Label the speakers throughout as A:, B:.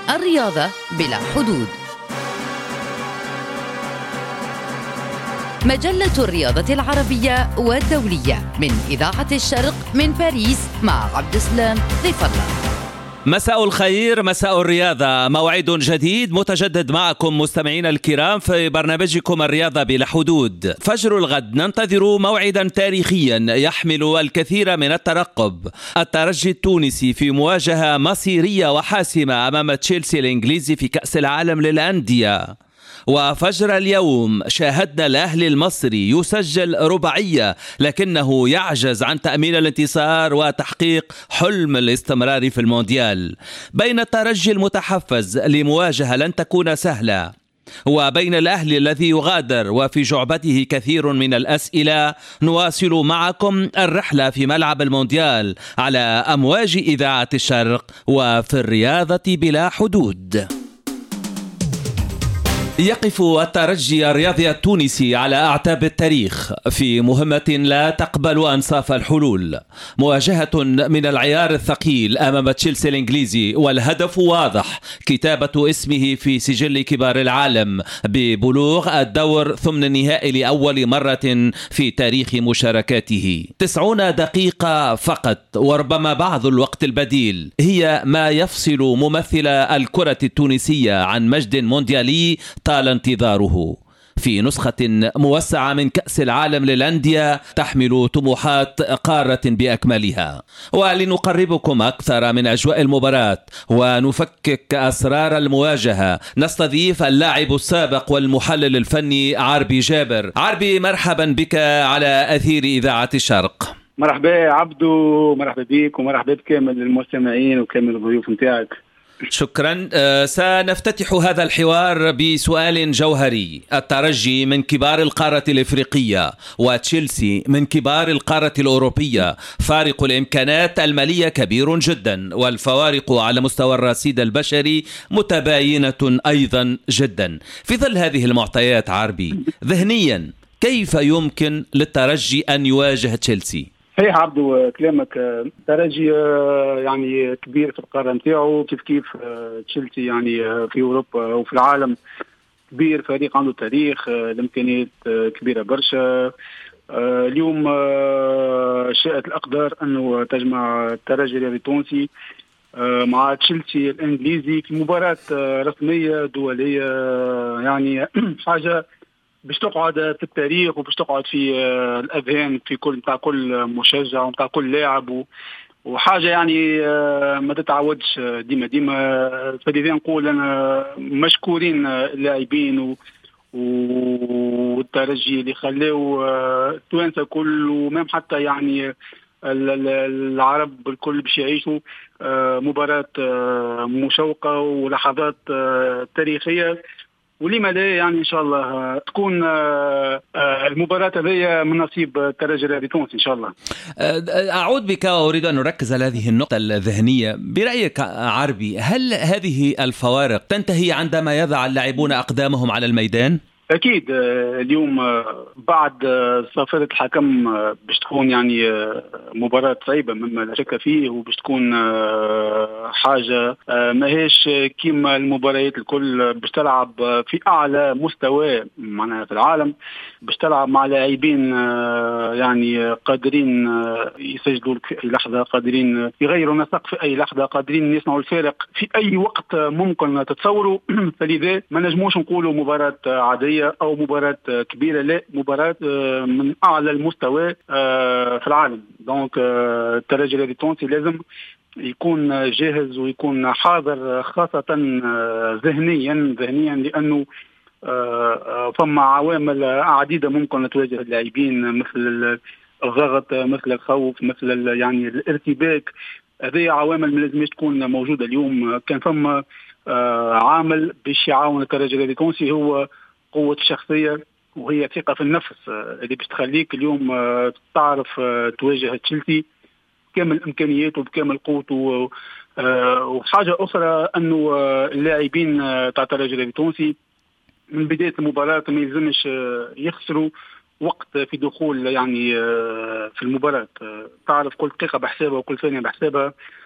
A: الرياضة بلا حدود. مجلة الرياضة العربية والدولية من إذاعة الشرق من باريس مع عبد السلام ضيف الله.
B: مساء الخير، مساء الرياضة، موعد جديد متجدد معكم مستمعين الكرام في برنامجكم الرياضة بلا حدود. فجر الغد ننتظر موعدا تاريخيا يحمل الكثير من الترقب. الترجي التونسي في مواجهة مصيرية وحاسمة أمام تشيلسي الإنجليزي في كأس العالم للأندية. وفجر اليوم شاهدنا الأهلي المصري يسجل رباعية لكنه يعجز عن تأمين الانتصار وتحقيق حلم الاستمرار في المونديال، بين الترجي المتحفز لمواجهة لن تكون سهلة وبين الأهلي الذي يغادر وفي جعبته كثير من الأسئلة. نواصل معكم الرحلة في ملعب المونديال على أمواج إذاعة الشرق وفي الرياضة بلا حدود. يقف الترجي الرياضي التونسي على أعتاب التاريخ في مهمة لا تقبل أنصاف الحلول، مواجهة من العيار الثقيل أمام تشيلسي الإنجليزي، والهدف واضح: كتابة اسمه في سجل كبار العالم ببلوغ الدور ثمن النهائي لأول مرة في تاريخ مشاركاته. 90 دقيقة فقط وربما بعض الوقت البديل هي ما يفصل ممثل الكرة التونسية عن مجد مونديالي طال انتظاره في نسخة موسعة من كأس العالم للأندية تحمل طموحات قارة بأكملها. ولنقربكم أكثر من أجواء المباراة ونفكك أسرار المواجهة نستضيف اللاعب السابق والمحلل الفني عربي جابر. عربي، مرحبا بك على أثير إذاعة الشرق.
C: مرحبا عبدو، مرحبا بك ومرحبا بكامل المستمعين وكامل الضيوف نتاعك.
B: شكرا. سنفتتح هذا الحوار بسؤال جوهري. الترجي من كبار القارة الإفريقية وتشيلسي من كبار القارة الأوروبية، فارق الإمكانات المالية كبير جدا والفوارق على مستوى الرصيد البشري متباينة أيضا جدا. في ظل هذه المعطيات عربي، ذهنيا كيف يمكن للترجي أن يواجه تشيلسي؟
C: صحيح عبدو كلامك. الترجي يعني كبير في القارة نتاعو، كيف تشيلسي يعني في أوروبا وفي العالم كبير، فريق عنده تاريخ، الإمكانيات كبيرة برشا. اليوم شاءت الأقدار أنه تجمع الترجي الرياضي التونسي مع تشيلسي الإنجليزي في مباراة رسمية دولية، يعني حاجة باش تقعد في التاريخ وباش تقعد في الأذهان في كل متاع كل مشجع ومتاع كل لاعب، وحاجة يعني ما تتعودش ديما. فلذا نقول أنا مشكورين اللاعبين والترجي اللي خلاو التوانسة كل ومام حتى يعني العرب الكل باش يعيشوا مباراة مشوقة ولحظات تاريخية. ولما لا يعني إن شاء الله تكون المباراة هذه من نصيب الترجي الرياضي التونسي إن شاء الله.
B: أعود بك وأريد أن نركز على هذه النقطة الذهنية. برأيك عربي، هل هذه الفوارق تنتهي عندما يضع اللاعبون أقدامهم على الميدان؟
C: أكيد اليوم بعد صافرة الحكم باش تكون يعني مباراة صعيبة مما لا شك فيه، وباش تكون حاجة ماهيش كيما المباريات الكل، باش تلعب في أعلى مستوى معناها في العالم، باش تلعب مع لاعبين يعني قادرين يسجلوا لك في أي لحظة، قادرين يغيروا نسق في أي لحظة، قادرين يصنعوا الفارق في أي وقت ممكن تتصوروا. فلذا ما نجموش نقولوا مباراة عادية أو مباراة كبيرة، لا، مباراة من أعلى المستوى في العالم. دونك الترجي الرياضي التونسي لازم يكون جاهز ويكون حاضر، خاصة ذهنيا لأنه فما عوامل عديدة ممكن تواجه اللاعبين، مثل الضغط، مثل الخوف، مثل يعني الارتباك. هذه عوامل ما لازمش تكون موجودة اليوم. كان فما عامل باش يعاون الترجي الرياضي التونسي هو قوة الشخصية، وهي ثقة في النفس اللي باش تخليك اليوم تعرف تواجه تشيلسي بكامل الإمكانيات وبكامل قوته. وحاجة أخرى أنه اللاعبين تاع الترجي الرياضي التونسي من بداية المباراة ما يلزمش يخسروا وقت في دخول يعني في المباراة. تعرف كل دقيقة بحسابها وكل ثانية بحسابها،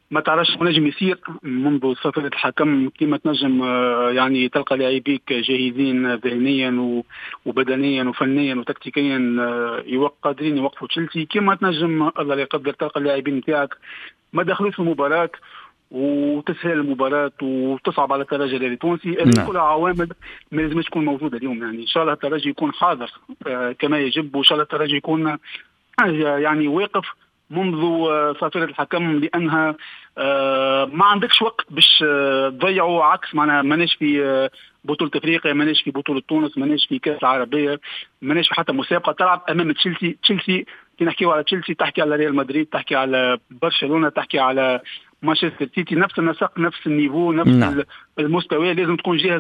C: ما تعرفش نجم يصير منذ صفرة الحكم كما تنجم يعني تلقى لاعبيك جاهزين ذهنيا وبدنيا وفنيا وتكتيكيا قادرين يوقفوا تشيلسي، كما تنجم الله لا يقدر تلقى اللاعبين نتاعك ما دخلوش في المباراة وتسهل المباراة وتصعب على الترجي التونسي. هذه كلها عوامل ما لازمش تكون موجودة اليوم. يعني إن شاء الله الترجي يكون حاضر كما يجب، وإن شاء الله الترجي يكون يعني واقف منذ صافرة الحكم، لأنها ما عندكش وقت باش تضيعوا، عكس معنا ماناش في بطولة افريقيا، ماناش في بطولة تونس، ماناش في كأس العربية، ماناش في حتى مسابقة تلعب امام تشيلسي كي نحكيو على تشيلسي تحكي على ريال مدريد، تحكي على برشلونة، تحكي على مانشستر سيتي، نفس النسق نفس النيفو نفس المستوى، لازم تكون جاهز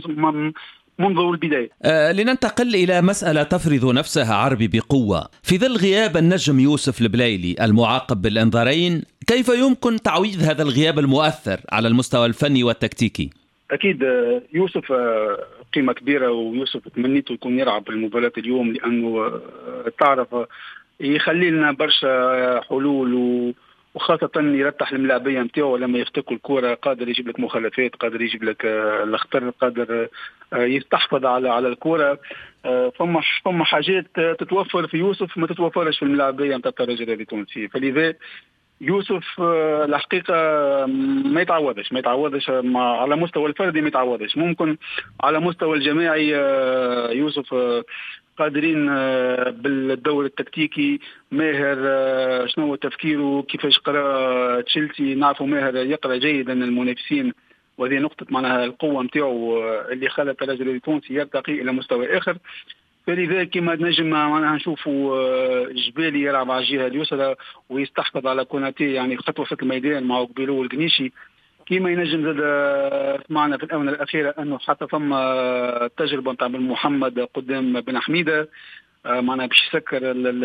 C: منذ البداية.
B: لننتقل إلى مسألة تفرض نفسها عربي بقوة في ظل غياب النجم يوسف البلايلي المعاقب بالإنذارين. كيف يمكن تعويض هذا الغياب المؤثر على المستوى الفني والتكتيكي؟
C: أكيد يوسف قيمة كبيرة، ويوسف تمنيته يكون يلعب المباراة اليوم، لأنه تعرف يخلي لنا برشا حلول، وخاصة يرتح الملاعبية متاعه لما يفتكوا الكرة، قادر يجيب لك مخالفات، قادر يجيب لك الخطر، قادر يستحفظ على الكرة. فما حاجات تتوفر في يوسف ما تتوفرش في الملاعبية متاع الترجي التونسي. فلذا يوسف الحقيقة ما يتعوضش على مستوى الفردي، ما يتعوضش. ممكن على مستوى الجماعي يوسف قادرين بالدور التكتيكي، ماهر شنو تفكيره، كيفاش قرأ تشيلسي، نعرفوا ماهر يقرأ جيدا المنافسين، وهذه نقطة معناها القوة متاعه اللي خلى الترجي التونسي يرتقي إلى مستوى آخر. فلذلك كما نجم معناها نشوفوا جبالي يلعب على الجهة اليسرى ويستحفظ على كوناتي، يعني خطوة في الميدان مع قبيلو والقنيشي. كما ينجم زاد سمعنا في الآونة الأخيرة أنه حتى ثم تجربة نتاع بن محمد قدام بن حميدة، معنا باش يسكر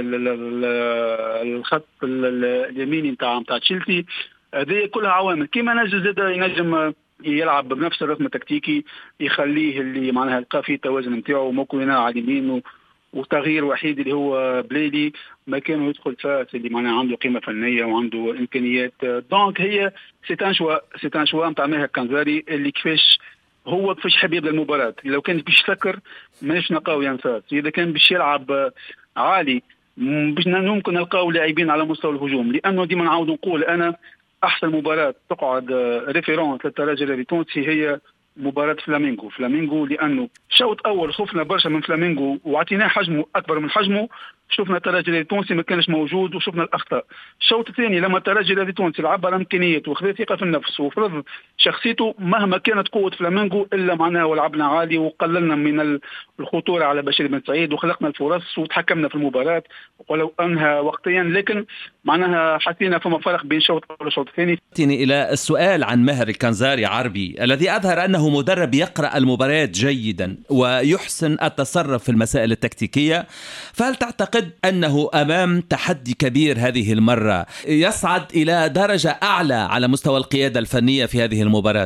C: الخط اليميني نتاع تشيلسي. هذه كلها عوامل. كما نجم زاد ينجم يلعب بنفس الرتم التكتيكي، يخليه اللي معناها يلقى فيه توازن نتاعو، ممكن ينام على اليمين، وتغيير وحيد اللي هو بليلي ما كانوا يدخل فاس اللي معناها عنده قيمة فنية وعنده إمكانيات. دونك هي سيتان شوا نتاع ماهر كنزاري اللي كيفاش حاب يبدا المباراة. لو كان باش يسكر ماناش نلقاو ينفاس، إذا كان باش يلعب عالي باش ممكن نلقاو لاعبين على مستوى الهجوم، لأنه ديما نعاود نقول أنا أحسن مباراة تقعد ريفيرونس للترجي التونسي هي مباراة فلامينغو، لأنه شوط أول خفنا برشا من فلامينغو وعطيناه حجمه أكبر من حجمه، شفنا الترجي التونسي ما كانش موجود وشفنا الأخطاء. الشوط الثاني لما الترجي التونسي لعب على إمكانياته وخذ ثقة في النفس وفرض شخصيته، مهما كانت قوة فلامينغو إلا معناها ولعبنا عالي وقللنا من الخطورة على بشير بن سعيد وخلقنا الفرص وتحكمنا في المباراة ولو أنها وقتيا، لكن معناها حسينا فما فرق بين الشوط الأول والشوط الثاني.
B: إلى السؤال عن ماهر الكنزاري عربي الذي أظهر أنه مدرب يقرأ المباريات جيدا ويحسن التصرف في المسائل التكتيكية، فهل تعتقد أنه أمام تحدي كبير هذه المرة يصعد إلى درجة أعلى على مستوى القيادة الفنية في هذه المباراة؟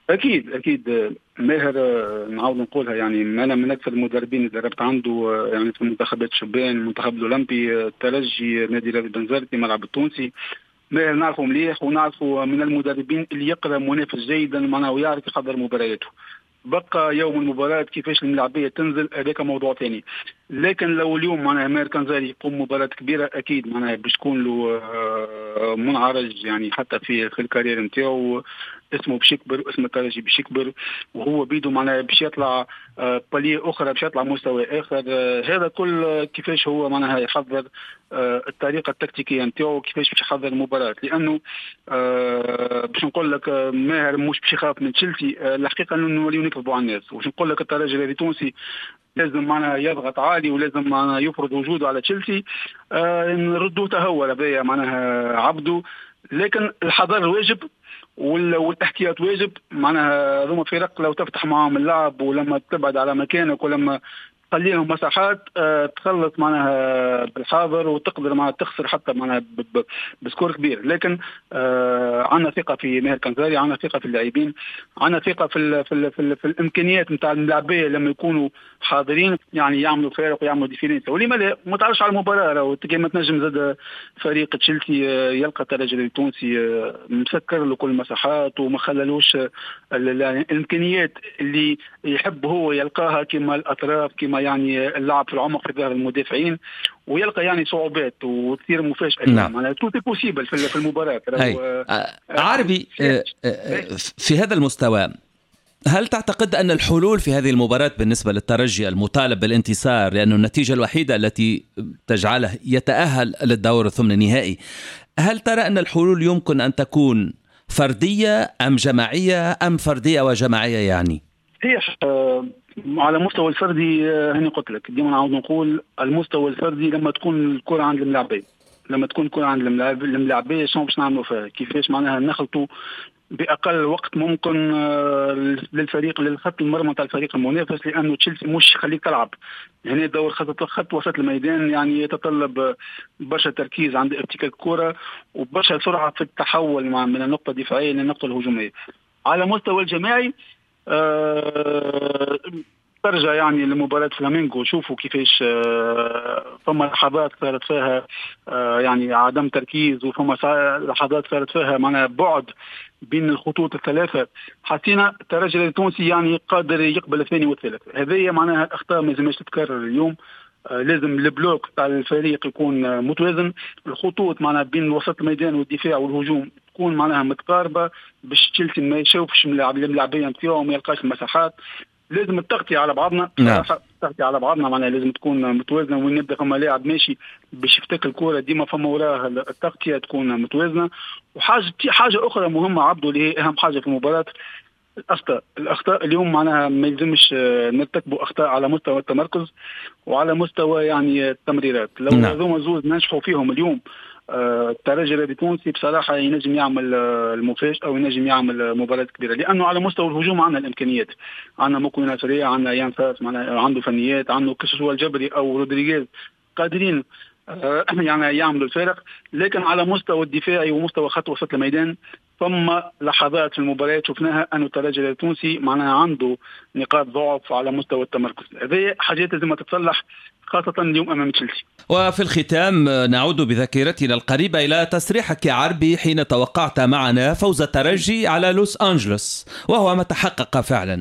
C: أكيد ماهر نعاود نقولها، يعني أنا من أكثر المدربين اللي دربت عنده يعني في منتخبات الشبان، المنتخب الأولمبي، الترجي، نادي رياضي بنزرتي، ملعب التونسي. ماهر نعرفه مليح ونعرفه من المدربين اللي يقرأ منافس جيدا معناه ويعرف يحضر مبارياته. بقى يوم المباراة كيفاش الملاعبية تنزل هذاك موضوع ثاني، لكن لو اليوم معناها ماهر كنزاري يقوم مباراة كبيرة أكيد معناها باش تكون له منعرج، يعني حتى في الكارير نتاعو اسمه باش يكبر واسم الترجي باش يكبر، وهو بيدو معناها باش يطلع بالية أخرى، باش يطلع مستوى آخر. هذا كل كيفاش هو معناها يحضر الطريقة التكتيكية نتاعو، كيفاش باش يحضر المباراة. لأنه باش نقول لك ماهر مش باش يخاف من تشيلسي، الحقيقة أنه نوليو نكذبوا على الناس. وش نقول لك الترجي التونسي لازم معنا يضغط عالي ولازم معنا يفرض وجوده على تشيلسي، نردوه تهور بيا معناها عبده، لكن الحذر واجب والاحتياط واجب. معناها هذوما فرق لو تفتح معهم اللعب ولما تبعد على مكانك ولما تخلي لهم مساحات تخلص معناها بالحاضر وتقدر معناها تخسر حتى معناها بسكور كبير. لكن عندنا ثقه في ماهر كنزاري، عندنا ثقه في اللاعبين، عندنا ثقه في الامكانيات نتاع الملاعبيه لما يكونوا حاضرين يعني يعملوا فارق ويعملوا ديفيرنس. ولما لا ما تعرفش على المباراه كما تنجم زاد فريق تشيلسي يلقى الترجي التونسي مسكر له كل المساحات وما خللوش الامكانيات اللي يحب هو يلقاها كما الاطراف كما يعني اللعب في العمق في ظهر المدافعين، ويلقى يعني صعوبات وتصير مفاجأة.
B: نعم.
C: توتي بوسيبل في المباراة.
B: عربي في هذا المستوى، هل تعتقد أن الحلول في هذه المباراة بالنسبة للترجي المطالب بالانتصار لأنه النتيجة الوحيدة التي تجعله يتأهل للدور الثمن النهائي، هل ترى أن الحلول يمكن أن تكون فردية أم جماعية أم فردية وجماعية؟ يعني هي
C: على مستوى الفردي هني قلت لك ديما نعاود نقول المستوى الفردي لما تكون الكرة عند الملاعبين، لما تكون الكرة عند الملاعبين شنو باش نعملوا فيها، كيفاش معناها نخلطوا بأقل وقت ممكن للفريق للخط المرمى تاع الفريق المنافس، لأنه تشيلسي مش يخليك تلعب هنا الدور خط وسط الميدان يعني يتطلب برشا تركيز عند ابتكاك الكرة وبرشا سرعة في التحول من النقطة الدفاعية للنقطة الهجومية. على مستوى الجماعي ترجع يعني لمباراة فلامينغو، شوفوا كيفاش فما لحظات صارت فيها يعني عدم تركيز، وفما لحظات صارت فيها معناها بعد بين الخطوط الثلاثة. حسينا الترجي التونسي يعني قادر يقبل الثاني والثالث. هذه معناها الأخطاء ما لازمش تتكرر اليوم. لازم البلوك تاع الفريق يكون متوازن، الخطوط معناها بين وسط الميدان والدفاع والهجوم تكون معناها متقاربة باش تشيلسي ما يشوفش الملاعبين نتاعو وما يلقاش المساحات. لازم التغطية على بعضنا، التغطية على بعضنا معناها لازم تكون متوازنة، وين نبدا فما لاعب ماشي باش يفتك الكرة ديما فما وراها التغطية تكون متوازنة. حاجة أخرى مهمة عبدو اللي هي أهم حاجة في المباراة، الأخطاء اليوم معناها ما يلزمش نرتكبوا أخطاء على مستوى التمركز وعلى مستوى يعني التمريرات. لو هذوما زوز ننجحوا فيهم اليوم الترجي التونسي بصراحة ينجم يعمل المفاجأة أو ينجم يعمل مباراة كبيرة، لأنه على مستوى الهجوم عندنا الإمكانيات، عندنا مكونات سريعة، عندنا يانفاس عنده فنيات، عنده كسوة الجبري أو رودريغيز قادرين يعني يعملوا الفارق. لكن على مستوى الدفاعي ومستوى خط وسط الميدان ثم لحظات في المباريات شفناها أن الترجي التونسي معناها عنده نقاط ضعف على مستوى التمركز. هذه حاجات لازم تتصلح خاصة اليوم أمام تشيلسي.
B: وفي الختام نعود بذاكرتنا القريبة إلى تصريحك يا عربي حين توقعت معنا فوز الترجي على لوس أنجلوس، وهو ما تحقق فعلا.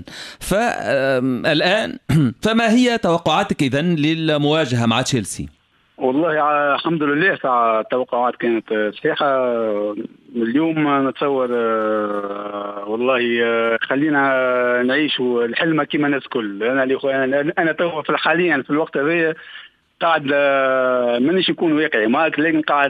B: فالآن فما هي توقعاتك إذن للمواجهة مع تشيلسي؟
C: والله الحمد لله التوقعات كانت صحيحة. اليوم نتصور والله خلينا نعيش الحلم كما الناس كل. أنا تو حاليا في الوقت هذا قاعد مانيش يكون واقعي معك، لكن قاعد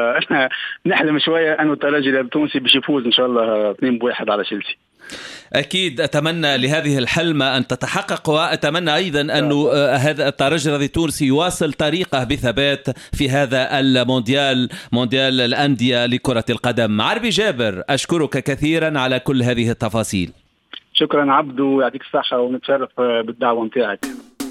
C: نحلم شوية أنه الترجي التونسي باش يفوز إن شاء الله 2-1 على تشيلسي.
B: أكيد أتمنى لهذه الحلمة أن تتحقق، وأتمنى أيضا أن هذا الترجي التونسي يواصل طريقه بثبات في هذا المونديال، مونديال الأندية لكرة القدم. عربي جابر، أشكرك كثيرا على كل هذه التفاصيل.
C: شكرا عبدو، يعطيك الصحة ونتشرف بالدعوة متاعك.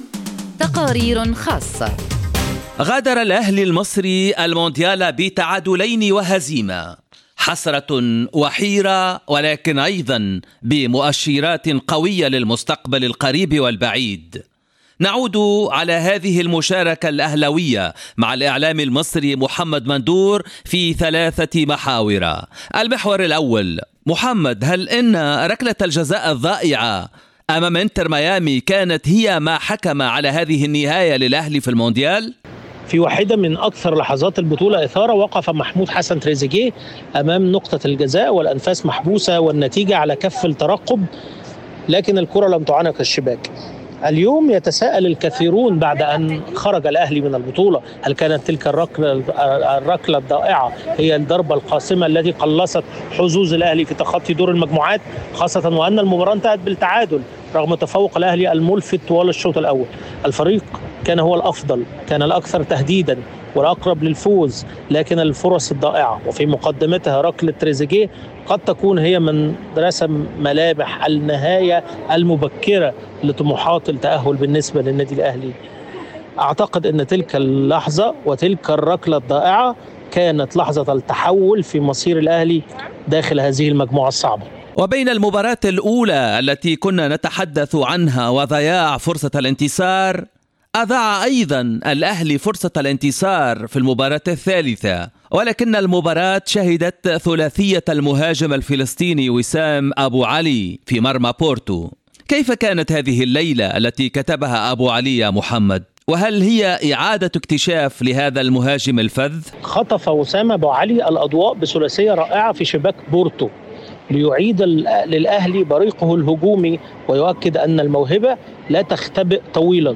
A: تقارير خاصة.
B: غادر الأهلي المصري المونديال بتعادلين وهزيمة، حسرة وحيرة، ولكن أيضا بمؤشرات قوية للمستقبل القريب والبعيد. نعود على هذه المشاركة الأهلوية مع الإعلام المصري محمد مندور في 3 محاور. المحور الأول، محمد، هل إن ركلة الجزاء الضائعة أمام انتر ميامي كانت هي ما حكم على هذه النهاية للأهلي في المونديال؟
D: في واحدة من أكثر لحظات البطولة إثارة وقف محمود حسن تريزيجيه أمام نقطة الجزاء والأنفاس محبوسة والنتيجة على كف الترقب، لكن الكرة لم تعانق الشباك. اليوم يتساءل الكثيرون بعد أن خرج الأهلي من البطولة، هل كانت تلك الركلة الضائعة هي الضربة القاسمة التي قلصت حظوظ الأهلي في تخطي دور المجموعات، خاصة وأن المباراة انتهت بالتعادل رغم تفوق الأهلي الملفت طوال الشوط الأول. الفريق كان هو الأفضل، كان الأكثر تهديدا، والأقرب للفوز، لكن الفرص الضائعة وفي مقدمتها ركلة تريزيجيه قد تكون هي من رسم ملامح النهاية المبكرة لطموحات التأهل بالنسبة للنادي الأهلي. أعتقد أن تلك اللحظة وتلك الركلة الضائعة كانت لحظة التحول في مصير الأهلي داخل هذه المجموعة الصعبة.
B: وبين المباراة الأولى التي كنا نتحدث عنها وضياع فرصة الانتصار، أضاع أيضا الأهلي فرصة الانتصار في المباراة الثالثة، ولكن المباراة شهدت ثلاثية المهاجم الفلسطيني وسام أبو علي في مرمى بورتو. كيف كانت هذه الليلة التي كتبها أبو علي يا محمد؟ وهل هي إعادة اكتشاف لهذا المهاجم الفذ؟
D: خطف وسام أبو علي الأضواء بثلاثية رائعة في شباك بورتو ليعيد للأهلي بريقه الهجومي ويؤكد أن الموهبة لا تختبئ طويلا.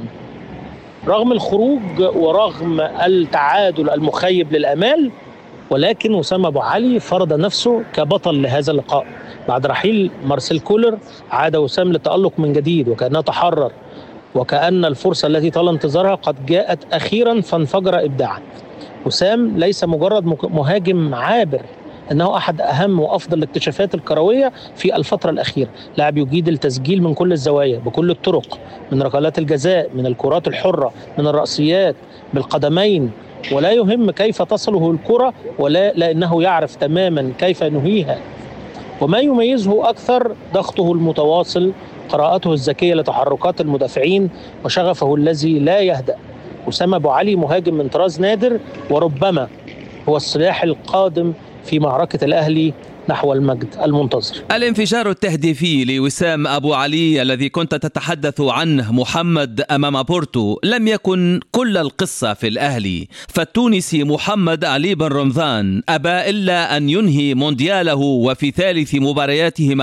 D: رغم الخروج ورغم التعادل المخيب للأمال، ولكن وسام أبو علي فرض نفسه كبطل لهذا اللقاء. بعد رحيل مارسيل كولر عاد وسام للتألق من جديد وكأنه تحرر، وكأن الفرصة التي طال انتظارها قد جاءت أخيرا فانفجر إبداعا. وسام ليس مجرد مهاجم عابر، إنه أحد أهم وأفضل الاكتشافات الكروية في الفترة الأخيرة. لاعب يجيد التسجيل من كل الزوايا بكل الطرق، من ركلات الجزاء، من الكرات الحرة، من الرأسيات، بالقدمين، ولا يهم كيف تصله الكرة لأنه يعرف تماما كيف ينهيها. وما يميزه أكثر ضغطه المتواصل، قراءته الذكية لتحركات المدافعين، وشغفه الذي لا يهدأ. وسام أبو علي مهاجم من طراز نادر، وربما هو السلاح القادم في معركة الأهلي نحو المجد المنتظر.
B: الانفجار التهديفي لوسام أبو علي الذي كنت تتحدث عنه محمد أمام بورتو لم يكن كل القصة في الأهلي، فالتونسي محمد علي بن رمضان أبى إلا أن ينهي موندياله وفي ثالث مبارياته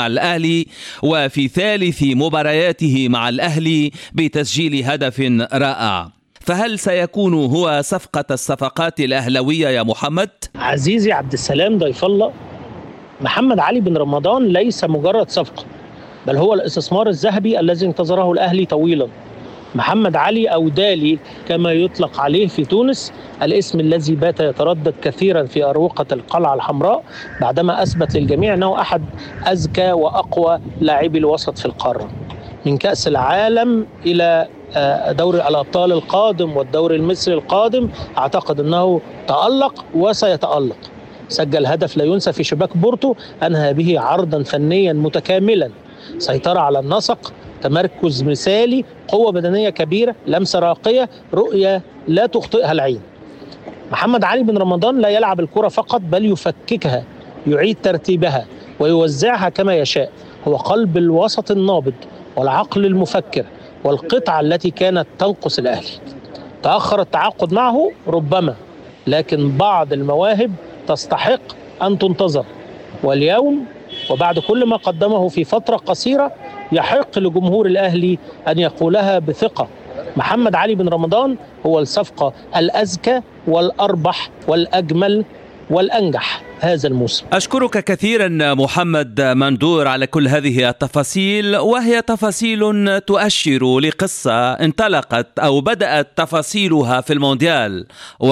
B: مع الأهلي بتسجيل هدف رائع. فهل سيكون هو صفقة الصفقات الأهلوية يا محمد؟
D: عزيزي عبد السلام ضيف الله، محمد علي بن رمضان ليس مجرد صفقة، بل هو الاستثمار الذهبي الذي انتظره الأهلي طويلا. محمد علي أو دالي كما يطلق عليه في تونس، الاسم الذي بات يتردد كثيرا في أروقة القلعة الحمراء بعدما أثبت للجميع أنه أحد أذكى وأقوى لاعبي الوسط في القارة. من كأس العالم إلى دوري الأبطال القادم والدوري المصري القادم، أعتقد أنه تألق وسيتألق. سجل هدف لا ينسى في شباك بورتو، أنهى به عرضا فنيا متكاملا، سيطرة على النسق، تمركز مثالي، قوة بدنية كبيرة، لمسة راقية، رؤية لا تخطئها العين. محمد علي بن رمضان لا يلعب الكرة فقط، بل يفككها، يعيد ترتيبها ويوزعها كما يشاء. هو قلب الوسط النابض والعقل المفكر والقطعة التي كانت تنقص الأهلي. تأخر التعاقد معه ربما، لكن بعض المواهب تستحق أن تنتظر، واليوم وبعد كل ما قدمه في فترة قصيرة يحق لجمهور الأهلي أن يقولها بثقة: محمد علي بن رمضان هو الصفقة الأذكى والأربح والأجمل والأنجح هذا الموسم.
B: أشكرك كثيرا محمد مندور على كل هذه التفاصيل، وهي تفاصيل تؤشر لقصة انطلقت أو بدأت تفاصيلها في المونديال،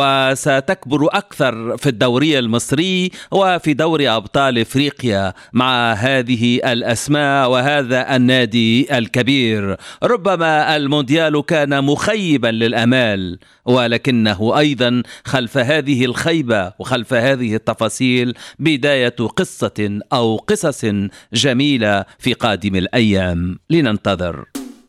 B: وستكبر أكثر في الدوري المصري وفي دوري أبطال إفريقيا مع هذه الأسماء وهذا النادي الكبير. ربما المونديال كان مخيبا للأمال، ولكنه أيضا خلف هذه الخيبة وخلف هذه التفاصيل بداية قصة أو قصص جميلة في قادم الأيام. لننتظر.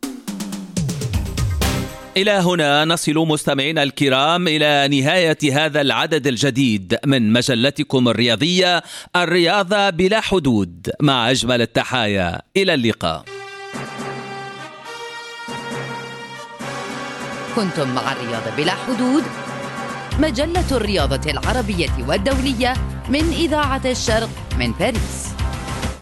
B: إلى هنا نصل مستمعينا الكرام إلى نهاية هذا العدد الجديد من مجلتكم الرياضية، الرياضة بلا حدود، مع أجمل التحايا. إلى اللقاء.
A: كنتم مع الرياضة بلا حدود، مجلة الرياضة العربية والدولية من إذاعة الشرق من باريس.